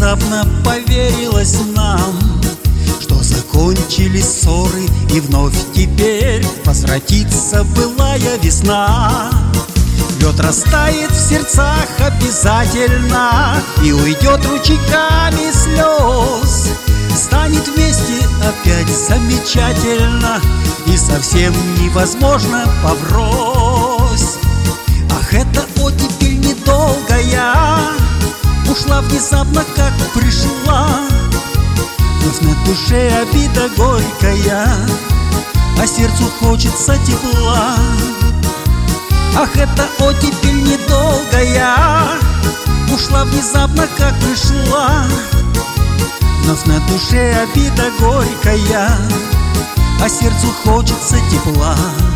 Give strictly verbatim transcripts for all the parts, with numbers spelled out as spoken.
внезапно поверилось нам, что закончились ссоры, и вновь теперь возвратится былая весна. Лед растает в сердцах обязательно и уйдет ручейками слез. Станет вместе опять замечательно и совсем невозможно поврось. Ах, эта оттепель недолгая ушла внезапно, как пришла. Вновь на душе обида горькая, а сердцу хочется тепла. Ах, эта оттепель недолгая ушла внезапно, как пришла. Вновь на душе обида горькая, а сердцу хочется тепла.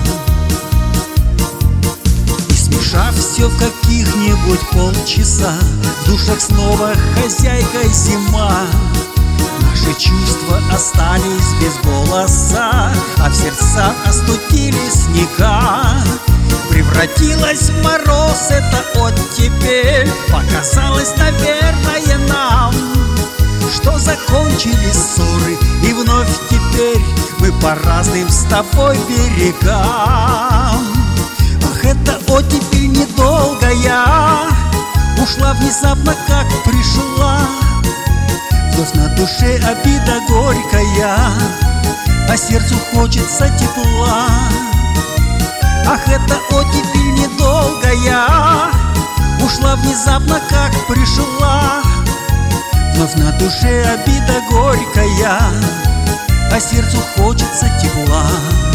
И смешав все в каких-нибудь полчаса, в душах снова хозяйка зима. Наши чувства остались без голоса, а в сердца остудили снега. Превратилась в мороз эта оттепель, показалось, наверное, нам, что закончились ссоры, и вновь теперь мы по разным с тобой берегам. Ах, эта оттепель недолгая ушла внезапно, как пришла. Вновь на душе обида горькая, а сердцу хочется тепла. Ах, эта оттепель недолгая ушла внезапно, как пришла. Вновь на душе обида горькая, а сердцу хочется тепла.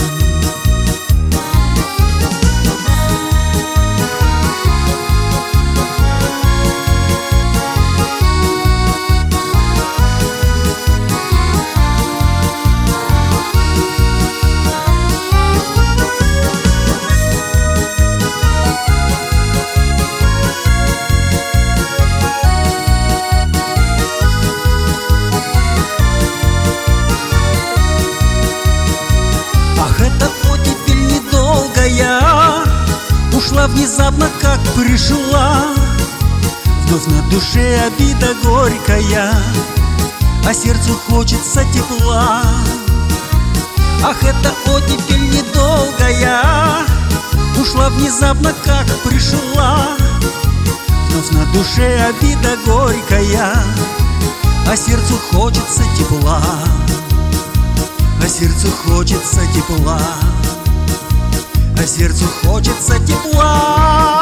Ушла внезапно, как пришла. Вновь на душе обида горькая, а сердцу хочется тепла. Ах, эта оттепель недолгая ушла внезапно, как пришла. Вновь на душе обида горькая, а сердцу хочется тепла. А сердцу хочется тепла, а сердцу хочется тепла.